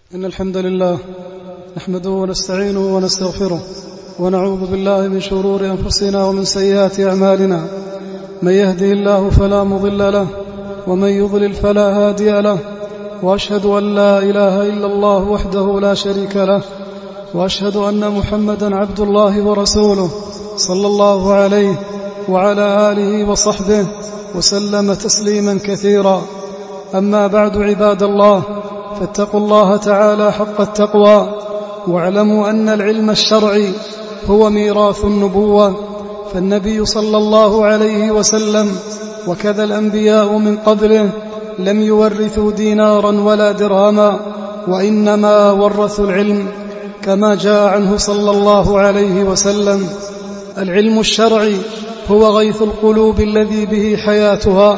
إن الحمد لله نحمده ونستعينه ونستغفره ونعوذ بالله من شرور أنفسنا ومن سيئات أعمالنا. من يهده الله فلا مضل له ومن يضلل فلا هادي له، وأشهد أن لا إله إلا الله وحده لا شريك له، وأشهد أن محمدا عبد الله ورسوله صلى الله عليه وعلى آله وصحبه وسلم تسليما كثيرا. أما بعد، عباد الله، فاتقوا الله تعالى حق التقوى، واعلموا أن العلم الشرعي هو ميراث النبوة، فالنبي صلى الله عليه وسلم وكذا الأنبياء من قبله لم يورثوا دينارا ولا درهما، وإنما ورثوا العلم كما جاء عنه صلى الله عليه وسلم. العلم الشرعي هو غيث القلوب الذي به حياتها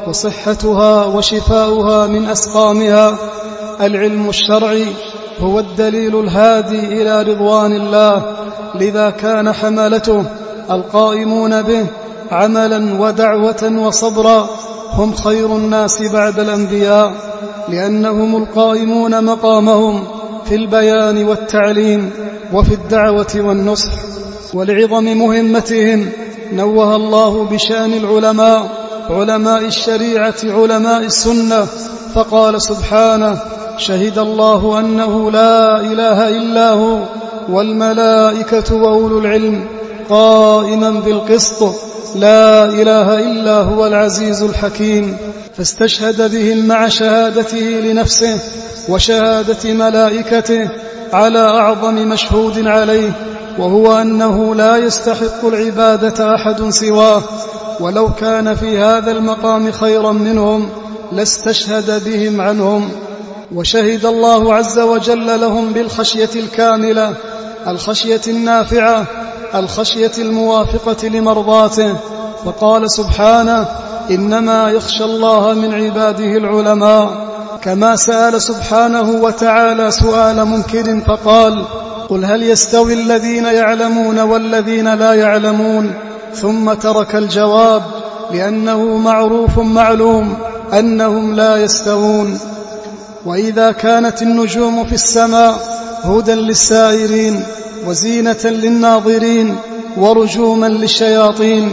وصحتها وشفاؤها من أسقامها. العلم الشرعي هو الدليل الهادي إلى رضوان الله، لذا كان حملته القائمون به عملا ودعوة وصبرا هم خير الناس بعد الأنبياء، لأنهم القائمون مقامهم في البيان والتعليم وفي الدعوة والنصح. ولعظم مهمتهم نوه الله بشأن العلماء، علماء الشريعة علماء السنة، فقال سبحانه: شهد الله أنه لا إله إلا هو والملائكة وأولو العلم قائما بالقسط لا إله إلا هو العزيز الحكيم. فاستشهد بهم مع شهادته لنفسه وشهادة ملائكته على أعظم مشهود عليه، وهو أنه لا يستحق العبادة أحد سواه، ولو كان في هذا المقام خيرا منهم لاستشهد بهم عنهم. وشهد الله عز وجل لهم بالخشية الكاملة، الخشية النافعة، الخشية الموافقة لمرضاته، فقال سبحانه: إنما يخشى الله من عباده العلماء. كما سأل سبحانه وتعالى سؤال منكر فقال: قل هل يستوي الذين يعلمون والذين لا يعلمون؟ ثم ترك الجواب، لأنه معروف معلوم أنهم لا يستوون. وإذا كانت النجوم في السماء هدى للسائرين وزينة للناظرين ورجوما للشياطين،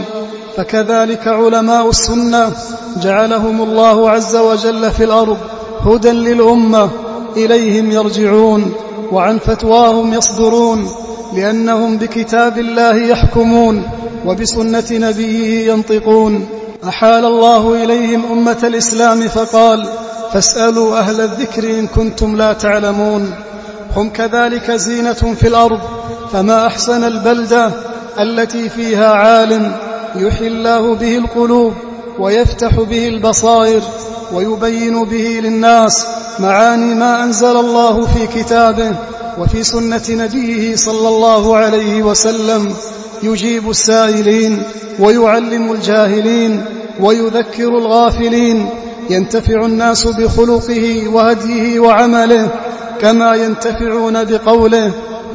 فكذلك علماء السنة جعلهم الله عز وجل في الأرض هدى للأمة، إليهم يرجعون وعن فتواهم يصدرون، لأنهم بكتاب الله يحكمون وبسنة نبيه ينطقون. أحال الله إليهم أمة الإسلام فقال: فاسألوا أهل الذكر إن كنتم لا تعلمون. هم كذلك زينة في الأرض، فما أحسن البلدة التي فيها عالم يحيي الله به القلوب ويفتح به البصائر ويبين به للناس معاني ما أنزل الله في كتابه وفي سنة نبيه صلى الله عليه وسلم، يجيب السائلين ويعلم الجاهلين ويذكر الغافلين، ينتفع الناس بخلقه وهديه وعمله كما ينتفعون بقوله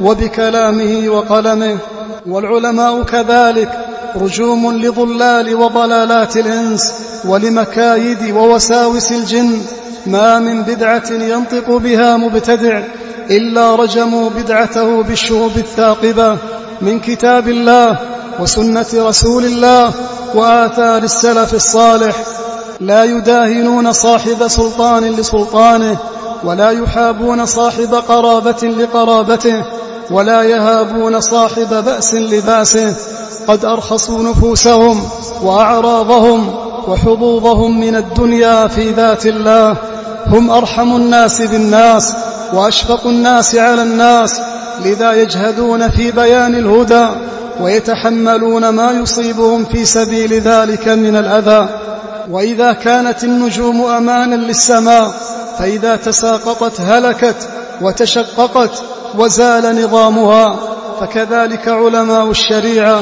وبكلامه وقلمه. والعلماء كذلك رجوم لضلال وضلالات الإنس ولمكايد ووساوس الجن. ما من بدعة ينطق بها مبتدع إلا رجموا بدعته بالشهب الثاقبة من كتاب الله وسنة رسول الله وآثار السلف الصالح. لا يداهنون صاحب سلطان لسلطانه، ولا يحابون صاحب قرابة لقرابته، ولا يهابون صاحب بأس لباسه. قد أرخصوا نفوسهم وأعراضهم وحظوظهم من الدنيا في ذات الله. هم أرحم الناس بالناس وأشفق الناس على الناس، لذا يجهدون في بيان الهدى ويتحملون ما يصيبهم في سبيل ذلك من الأذى. وإذا كانت النجوم أمانا للسماء، فإذا تساقطت هلكت وتشققت وزال نظامها، فكذلك علماء الشريعة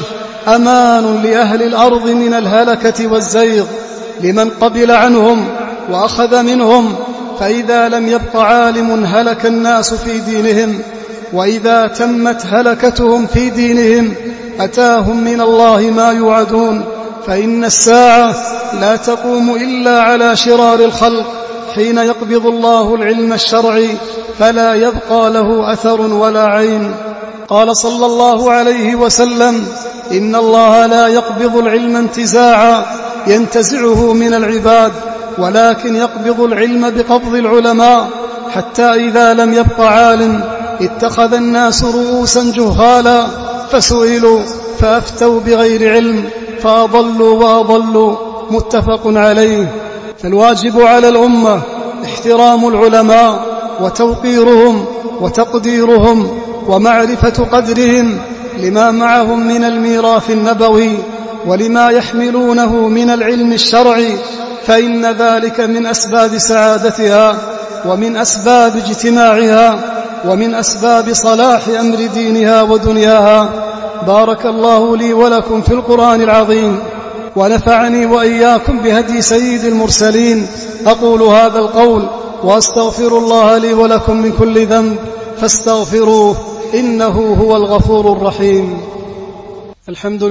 أمان لأهل الأرض من الهلكة والزيغ لمن قبل عنهم وأخذ منهم. فإذا لم يبق عالم هلك الناس في دينهم، وإذا تمت هلكتهم في دينهم أتاهم من الله ما يوعدون. فإن الساعة لا تقوم إلا على شرار الخلق حين يقبض الله العلم الشرعي فلا يبقى له أثر ولا عين. قال صلى الله عليه وسلم: إن الله لا يقبض العلم انتزاعا ينتزعه من العباد، ولكن يقبض العلم بقبض العلماء، حتى إذا لم يبق عالم اتخذ الناس رؤوسا جهالا فسئلوا فأفتوا بغير علم فأضلوا وأضلوا. متفق عليه. فالواجب على الأمة احترام العلماء وتوقيرهم وتقديرهم ومعرفة قدرهم لما معهم من الميراث النبوي ولما يحملونه من العلم الشرعي، فإن ذلك من أسباب سعادتها ومن أسباب اجتماعها ومن أسباب صلاح أمر دينها ودنياها. بارك الله لي ولكم في القرآن العظيم، ونفعني وإياكم بهدي سيد المرسلين. أقول هذا القول وأستغفر الله لي ولكم من كل ذنب فاستغفروه إنه هو الغفور الرحيم. الحمد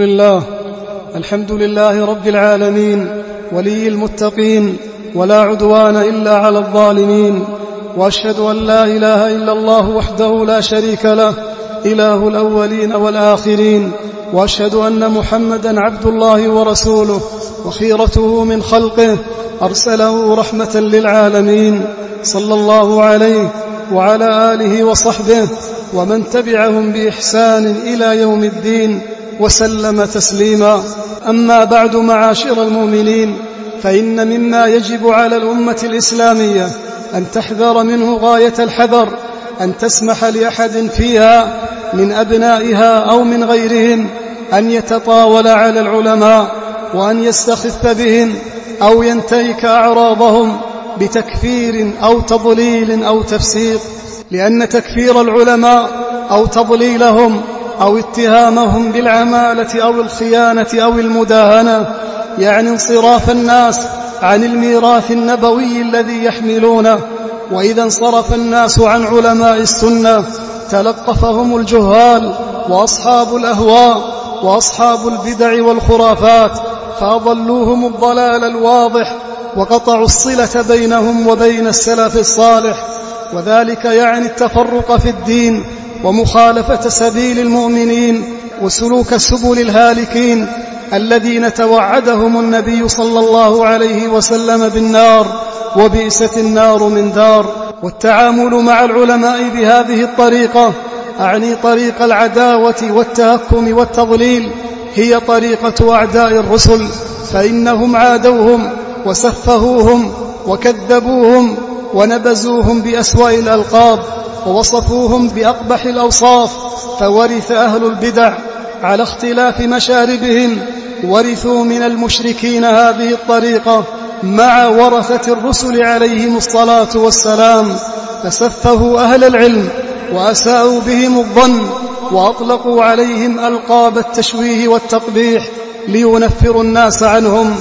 لله رب العالمين، ولي المتقين، ولا عدوان إلا على الظالمين. وأشهد أن لا إله إلا الله وحده لا شريك له، إله الأولين والآخرين. وأشهد أن محمدا عبد الله ورسوله وخيرته من خلقه، أرسله رحمة للعالمين، صلى الله عليه وعلى آله وصحبه ومن تبعهم بإحسان إلى يوم الدين وسلم تسليما. أما بعد، معاشر المؤمنين، فإن مما يجب على الأمة الإسلامية أن تحذر منه غاية الحذر أن تسمح لأحد فيها من أبنائها أو من غيرهم أن يتطاول على العلماء وأن يستخف بهم أو ينتهك أعراضهم بتكفير أو تضليل أو تفسيق، لأن تكفير العلماء أو تضليلهم أو اتهامهم بالعمالة أو الخيانة أو المداهنة يعني انصراف الناس عن الميراث النبوي الذي يحملونه. وإذا انصرف الناس عن علماء السنة تلقفهم الجهال وأصحاب الأهواء وأصحاب البدع والخرافات، فأضلوهم الضلال الواضح وقطعوا الصلة بينهم وبين السلف الصالح، وذلك يعني التفرق في الدين ومخالفة سبيل المؤمنين وسلوك سبل الهالكين الذين توعدهم النبي صلى الله عليه وسلم بالنار، وبئست النار من دار. والتعامل مع العلماء بهذه الطريقة، أعني طريق العداوة والتهكم والتضليل، هي طريقة أعداء الرسل، فإنهم عادوهم وسفهوهم وكذبوهم ونبزوهم بأسوأ الألقاب ووصفوهم بأقبح الأوصاف. فورث أهل البدع على اختلاف مشاربهم، ورثوا من المشركين هذه الطريقة مع ورثة الرسل عليهم الصلاة والسلام، فسفهوا أهل العلم وأساءوا بهم الظن وأطلقوا عليهم ألقاب التشويه والتقبيح لينفروا الناس عنهم.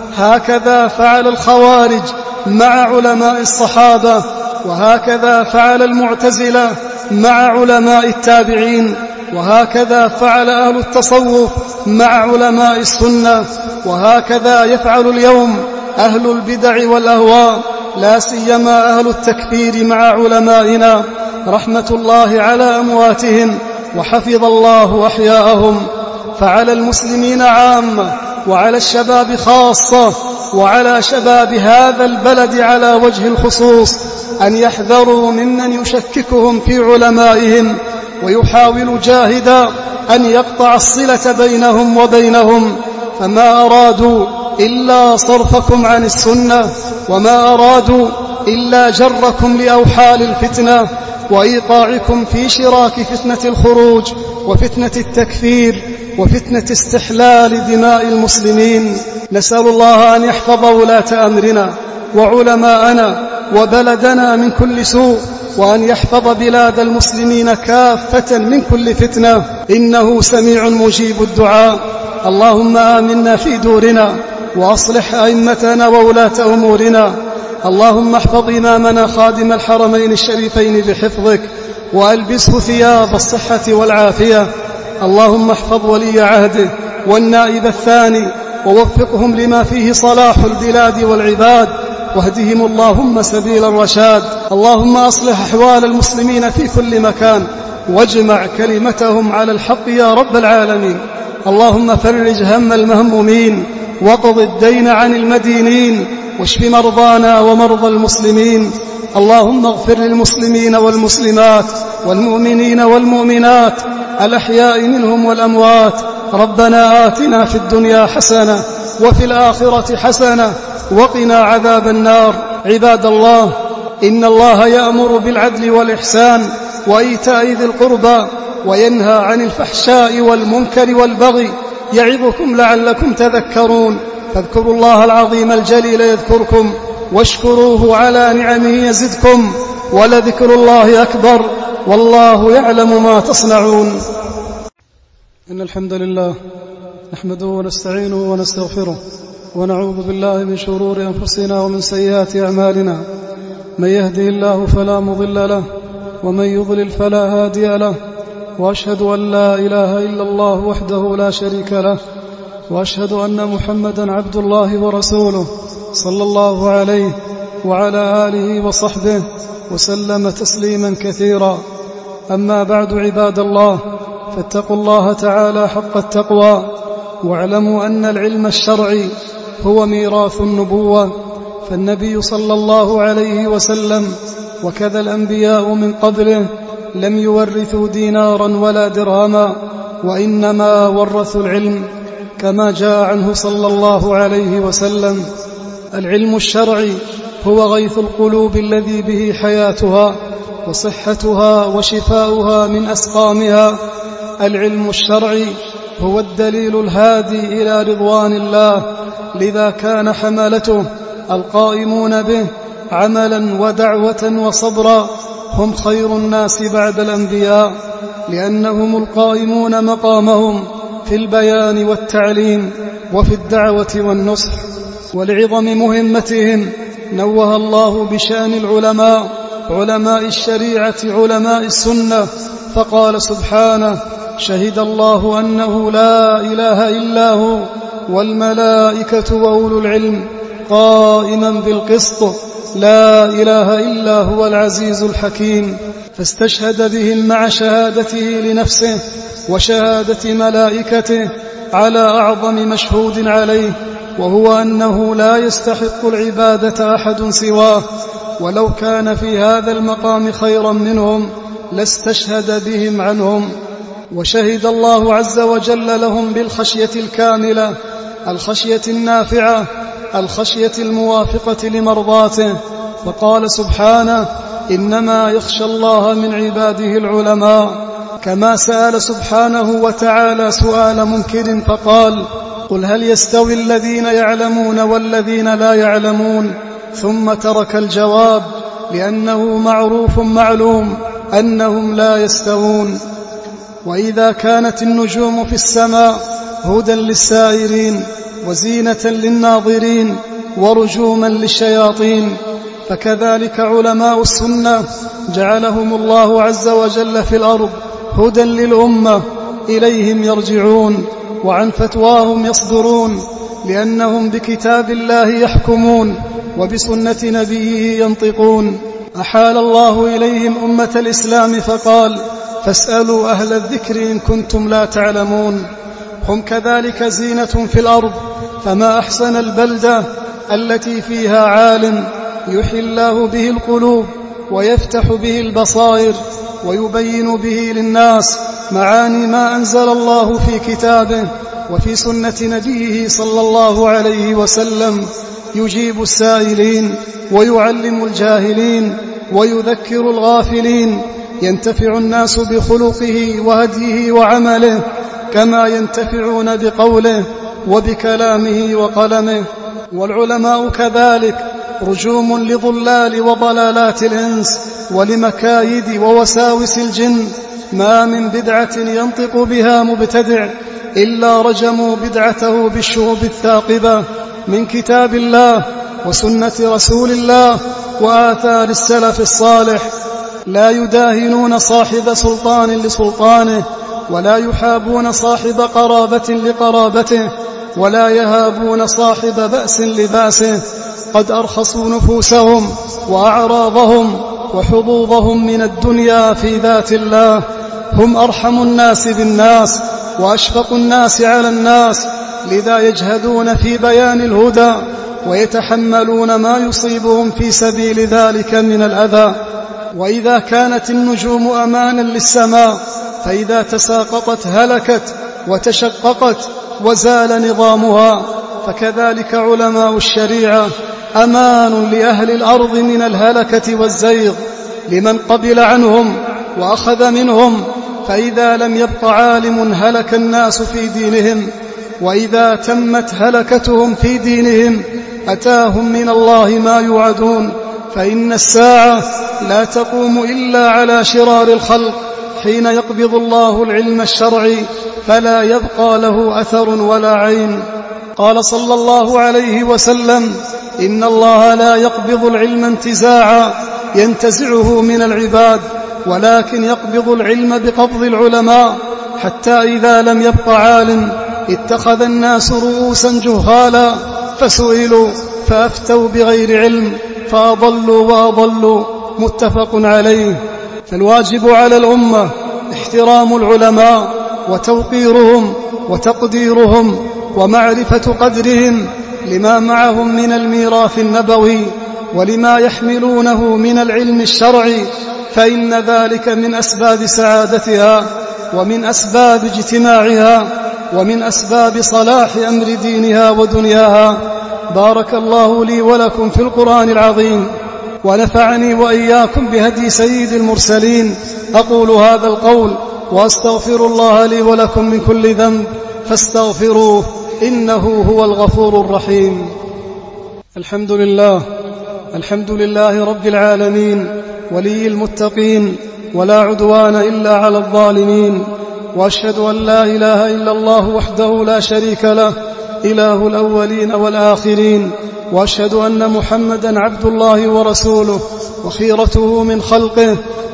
هكذا فعل الخوارج مع علماء الصحابة، وهكذا فعل المعتزلة مع علماء التابعين، وهكذا فعل أهل التصوف مع علماء السنة، وهكذا يفعل اليوم أهل البدع والأهواء، لا سيما أهل التكفير مع علمائنا، رحمة الله على أمواتهم وحفظ الله أحياءهم. فعلى المسلمين عامة وعلى الشباب خاصة وعلى شباب هذا البلد على وجه الخصوص أن يحذروا ممن يشككهم في علمائهم ويحاول جاهدا أن يقطع الصلة بينهم وبينهم، فما أرادوا إلا صرفكم عن السنة، وما أرادوا إلا جركم لأوحال الفتنة وإيقاعكم في شراك فتنة الخروج وفتنة التكفير وفتنة استحلال دماء المسلمين. نسأل الله أن يحفظ ولاة أمرنا وعلماءنا وبلدنا من كل سوء، وأن يحفظ بلاد المسلمين كافة من كل فتنة، إنه سميع مجيب الدعاء. اللهم آمنا في دورنا وأصلح أئمتنا وولاة أمورنا. اللهم احفظ إمامنا خادم الحرمين الشريفين بحفظك، وألبسه ثياب الصحة والعافية. اللهم احفظ ولي عهده والنائب الثاني، ووفقهم لما فيه صلاح البلاد والعباد. واهدهم اللهم سبيل الرشاد. اللهم أصلح أحوال المسلمين في كل مكان واجمع كلمتهم على الحق يا رب العالمين. اللهم فرج هم المهمومين واقض الدين عن المدينين واشف مرضانا ومرضى المسلمين. اللهم اغفر للمسلمين والمسلمات والمؤمنين والمؤمنات الأحياء منهم والأموات. ربنا آتنا في الدنيا حسنة وفي الآخرة حسنة وقنا عذاب النار. عباد الله، إن الله يأمر بالعدل والإحسان وإيتاء ذي القربى وينهى عن الفحشاء والمنكر والبغي يعظكم لعلكم تذكرون. فاذكروا الله العظيم الجليل يذكركم واشكروه على نعمه يزدكم ولذكر الله أكبر والله يعلم ما تصنعون. إن الحمد لله نحمده ونستعينه ونستغفره ونعوذ بالله من شرور أنفسنا ومن سيئات أعمالنا. من يهده الله فلا مضل له ومن يضلل فلا هادي له، وأشهد أن لا إله إلا الله وحده لا شريك له، وأشهد أن محمدا عبد الله ورسوله صلى الله عليه وعلى آله وصحبه وسلم تسليما كثيرا. أما بعد، عباد الله، فاتقوا الله تعالى حق التقوى واعلموا أن العلم الشرعي هو ميراث النبوة، فالنبي صلى الله عليه وسلم وكذا الأنبياء من قبله لم يورثوا دينارا ولا درهما، وإنما ورثوا العلم كما جاء عنه صلى الله عليه وسلم. العلم الشرعي هو غيث القلوب الذي به حياتها وصحتها وشفاؤها من أسقامها. العلم الشرعي هو الدليل الهادي إلى رضوان الله، لذا كان حملته القائمون به عملا ودعوة وصبرا هم خير الناس بعد الأنبياء، لأنهم القائمون مقامهم في البيان والتعليم وفي الدعوة والنصح. ولعظم مهمتهم نوه الله بشأن العلماء، علماء الشريعة علماء السنة، فقال سبحانه: شهد الله أنه لا إله إلا هو والملائكة وأولو العلم قائما بالقسط لا إله إلا هو العزيز الحكيم. فاستشهد بهم مع شهادته لنفسه وشهادة ملائكته على أعظم مشهود عليه، وهو أنه لا يستحق العبادة أحد سواه، ولو كان في هذا المقام خيرا منهم لاستشهد بهم عنهم. وشهد الله عز وجل لهم بالخشية الكاملة، الخشية النافعة، الخشية الموافقة لمرضاته، فقال سبحانه: إنما يخشى الله من عباده العلماء. كما سأل سبحانه وتعالى سؤال منكر فقال: قل هل يستوي الذين يعلمون والذين لا يعلمون؟ ثم ترك الجواب لأنه معروف معلوم أنهم لا يستوون. وإذا كانت النجوم في السماء هدى للسائرين وزينة للناظرين ورجوما للشياطين، فكذلك علماء السنة جعلهم الله عز وجل في الأرض هدى للأمة، إليهم يرجعون وعن فتواهم يصدرون، لأنهم بكتاب الله يحكمون وبسنة نبيه ينطقون. أحال الله إليهم أمة الإسلام فقال: فاسألوا أهل الذكر إن كنتم لا تعلمون. هم كذلك زينة في الأرض، فما أحسن البلدة التي فيها عالم يحيي الله به القلوب ويفتح به البصائر ويبين به للناس معاني ما أنزل الله في كتابه وفي سنة نبيه صلى الله عليه وسلم، يجيب السائلين ويعلم الجاهلين ويذكر الغافلين، ينتفع الناس بخلقه وهديه وعمله كما ينتفعون بقوله وبكلامه وقلمه. والعلماء كذلك رجوم لضلال وضلالات الإنس ولمكايد ووساوس الجن. ما من بدعة ينطق بها مبتدع إلا رجموا بدعته بالشهب الثاقبة من كتاب الله وسنة رسول الله وآثار السلف الصالح. لا يداهنون صاحب سلطان لسلطانه، ولا يحابون صاحب قرابة لقرابته، ولا يهابون صاحب بأس لباسه، قد أرخصوا نفوسهم وأعراضهم وحظوظهم من الدنيا في ذات الله. هم أرحم الناس بالناس وأشفق الناس على الناس، لذا يجهدون في بيان الهدى ويتحملون ما يصيبهم في سبيل ذلك من الأذى. وإذا كانت النجوم أمانا للسماء فإذا تساقطت هلكت وتشققت وزال نظامها، فكذلك علماء الشريعة أمان لأهل الأرض من الهلكة والزيغ لمن قبل عنهم وأخذ منهم. فإذا لم يبق عالم هلك الناس في دينهم، وإذا تمت هلكتهم في دينهم أتاهم من الله ما يوعدون. فإن الساعة لا تقوم إلا على شرار الخلق حين يقبض الله العلم الشرعي فلا يبقى له أثر ولا عين. قال صلى الله عليه وسلم: إن الله لا يقبض العلم انتزاعا ينتزعه من العباد، ولكن يقبض العلم بقبض العلماء، حتى إذا لم يبق عالم اتخذ الناس رؤوسا جهالا فسئلوا فأفتوا بغير علم فأضلوا وأضلوا. متفق عليه. فالواجب على الأمة احترام العلماء وتوقيرهم وتقديرهم ومعرفة قدرهم لما معهم من الميراث النبوي ولما يحملونه من العلم الشرعي، فإن ذلك من أسباب سعادتها ومن أسباب اجتماعها ومن أسباب صلاح أمر دينها ودنياها. بارك الله لي ولكم في القرآن العظيم، ونفعني وإياكم بهدي سيد المرسلين. أقول هذا القول وأستغفر الله لي ولكم من كل ذنب فاستغفروه إنه هو الغفور الرحيم. الحمد لله رب العالمين، ولي المتقين، ولا عدوان إلا على الظالمين. وأشهد أن لا إله إلا الله وحده لا شريك له، إله الأولين والآخرين. وأشهد أن محمدا عبد الله ورسوله وخيرته من خلقه،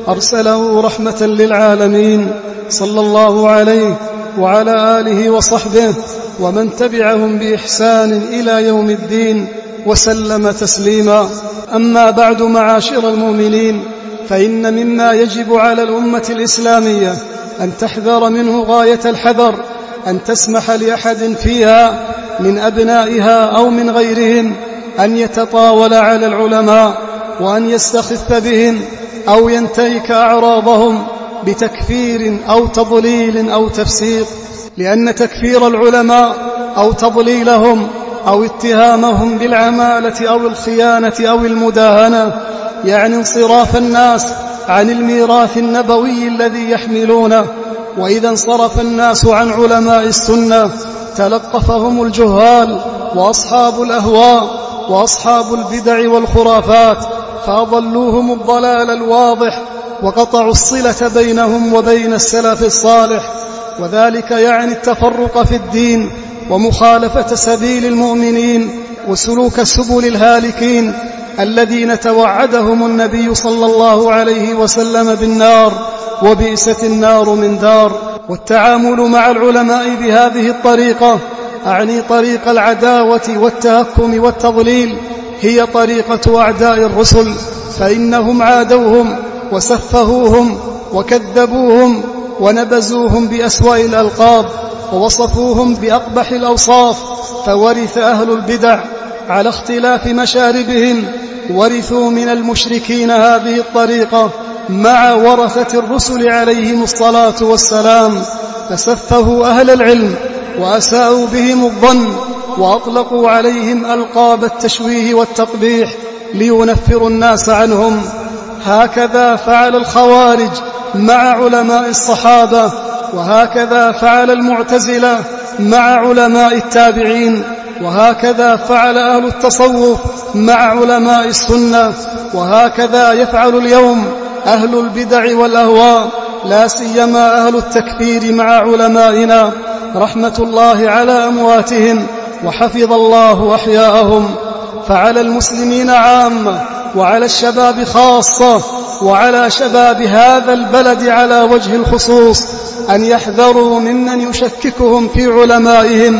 أرسله رحمة للعالمين، صلى الله عليه وعلى آله وصحبه ومن تبعهم بإحسان إلى يوم الدين وسلم تسليما. أما بعد، معاشر المؤمنين، فإن مما يجب على الأمة الإسلامية أن تحذر منه غاية الحذر أن تسمح لأحد فيها من أبنائها أو من غيرهم أن يتطاول على العلماء وأن يستخف بهم أو ينتهك أعراضهم بتكفير أو تضليل أو تفسيق، لأن تكفير العلماء أو تضليلهم أو اتهامهم بالعمالة أو الخيانة أو المداهنة يعني انصراف الناس عن الميراث النبوي الذي يحملونه. وإذا انصرف الناس عن علماء السنة تلقفهم الجهال وأصحاب الأهواء وأصحاب البدع والخرافات، فأضلوهم الضلال الواضح وقطعوا الصلة بينهم وبين السلف الصالح، وذلك يعني التفرق في الدين ومخالفة سبيل المؤمنين وسلوك سبل الهالكين الذين توعدهم النبي صلى الله عليه وسلم بالنار، وبئست النار من دار. والتعامل مع العلماء بهذه الطريقة، أعني طريق العداوة والتهكم والتضليل، هي طريقة أعداء الرسل، فإنهم عادوهم وسفهوهم وكذبوهم ونبزوهم بأسوأ الألقاب ووصفوهم بأقبح الأوصاف. فورث أهل البدع على اختلاف مشاربهم، ورثوا من المشركين هذه الطريقة مع ورثة الرسل عليهم الصلاة والسلام، فسفهوا أهل العلم وأساءوا بهم الظن وأطلقوا عليهم ألقاب التشويه والتقبيح لينفروا الناس عنهم. هكذا فعل الخوارج مع علماء الصحابة، وهكذا فعل المعتزلة مع علماء التابعين، وهكذا فعل أهل التصوف مع علماء السنة، وهكذا يفعل اليوم أهل البدع والأهواء، لا سيما أهل التكفير مع علمائنا، رحمة الله على أمواتهم وحفظ الله أحياءهم. فعلى المسلمين عامة وعلى الشباب خاصة وعلى شباب هذا البلد على وجه الخصوص أن يحذروا ممن يشككهم في علمائهم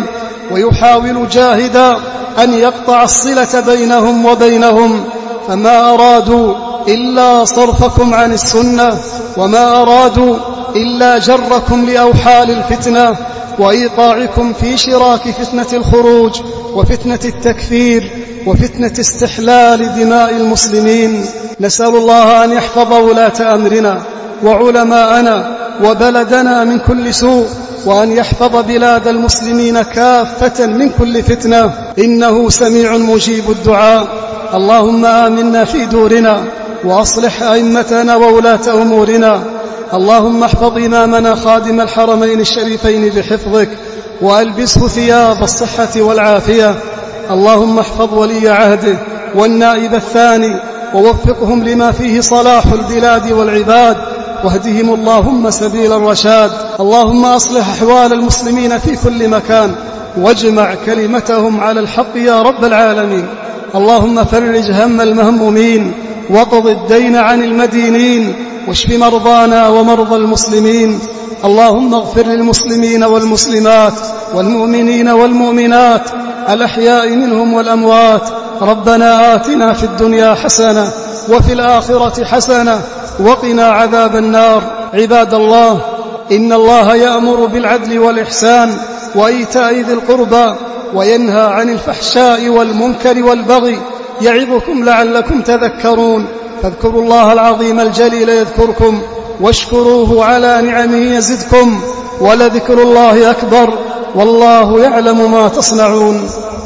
ويحاول جاهدا أن يقطع الصلة بينهم وبينهم، فما أرادوا إلا صرفكم عن السنة، وما أرادوا إلا جركم لأوحال الفتنة وإيقاعكم في شراك فتنة الخروج وفتنة التكفير وفتنة استحلال دماء المسلمين. نسأل الله أن يحفظ ولاة أمرنا وعلماءنا وبلدنا من كل سوء، وأن يحفظ بلاد المسلمين كافة من كل فتنة، إنه سميع مجيب الدعاء. اللهم آمنا في دورنا وأصلح أئمتنا وولاة أمورنا. اللهم احفظ إمامنا خادم الحرمين الشريفين بحفظك، وألبسه ثياب الصحة والعافية. اللهم احفظ ولي عهده والنائب الثاني، ووفقهم لما فيه صلاح البلاد والعباد، واهدهم اللهم سبيل الرشاد. اللهم أصلح أحوال المسلمين في كل مكان، واجمع كلمتهم على الحق يا رب العالمين. اللهم فرج هم المهمومين، واقض الدين عن المدينين، واشف مرضانا ومرضى المسلمين. اللهم اغفر للمسلمين والمسلمات والمؤمنين والمؤمنات الأحياء منهم والأموات. ربنا آتنا في الدنيا حسنة وفي الآخرة حسنة وقنا عذاب النار. عباد الله، إن الله يأمر بالعدل والإحسان وإيتاء ذي القربى، وينهى عن الفحشاء والمنكر والبغي، يعظكم لعلكم تذكرون. فاذكروا الله العظيم الجليل يذكركم، واشكروه على نعمه يزدكم، ولذكر الله أكبر، والله يعلم ما تصنعون.